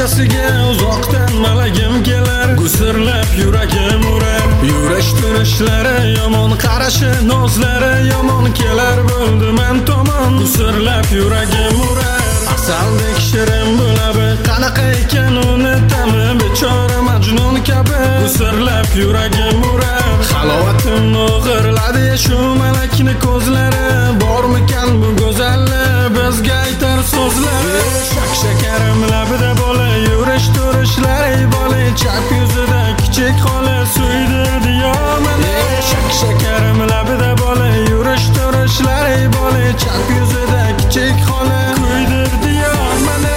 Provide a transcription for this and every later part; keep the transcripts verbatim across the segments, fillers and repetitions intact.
Kechasiga uzoqdan malagim kelar, gusirlab yuragim urar. Yurash turishlari yomon, qarashi nozlari yomon kelar bo'ldi men tomon, gusirlab yuragim urar. Asaldek shirin bo'labi, qanaqa ekan uni ta'mi, bechora majnun kabi gusirlab yuragim urar. Halovatimni o'g'irladi shu malakni ko'zlari, bormikan bu go'zallik bizga aytar so'zlari. Shak shakarim labida bola, yurish turishlari bola, chap yuzida kichik xola suydirdi yo meni. Shak shakarim labida bola, yurish turishlari bola, chap yuzida kichik xola suydirdi yo meni.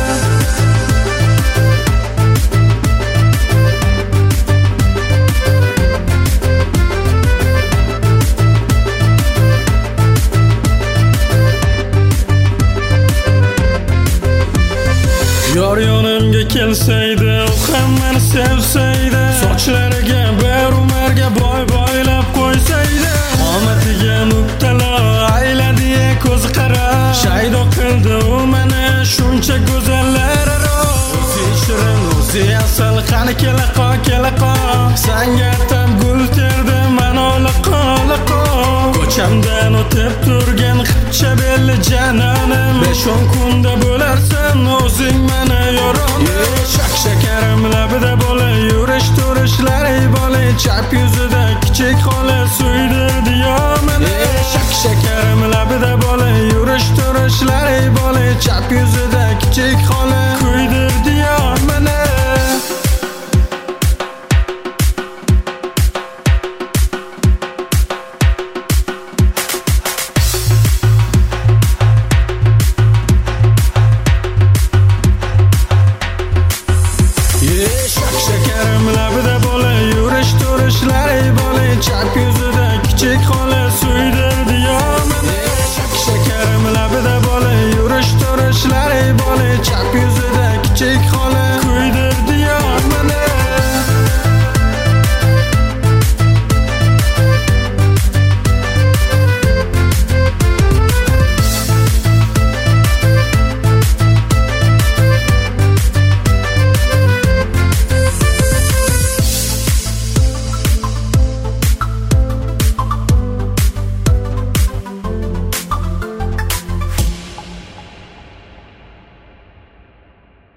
Yor yonimga kelsaydi, u ham meni sevsaydi, sochlariga bir umarga boy boylab qo'ysaydi, omatiga mubtalo ayladi ko'z qara, shaydo qildi u meni shuncha go'zallar aro. O'zi shirin, o'zi asal, qani kelaqo kelaqo, sanga atab gul terdi mana liqo liqo. Ko'chamdan o'tib turgan xipcha belli janonim, besh o'n kunda bo'larsan o'zing meni yo'ronim. Shak shakarim labida bola, yurish turishlari bola, chap yuzida kichik xola suydirdi yo meni. Shak shakarim labida bola, yurish turishlari bola, chap yuzida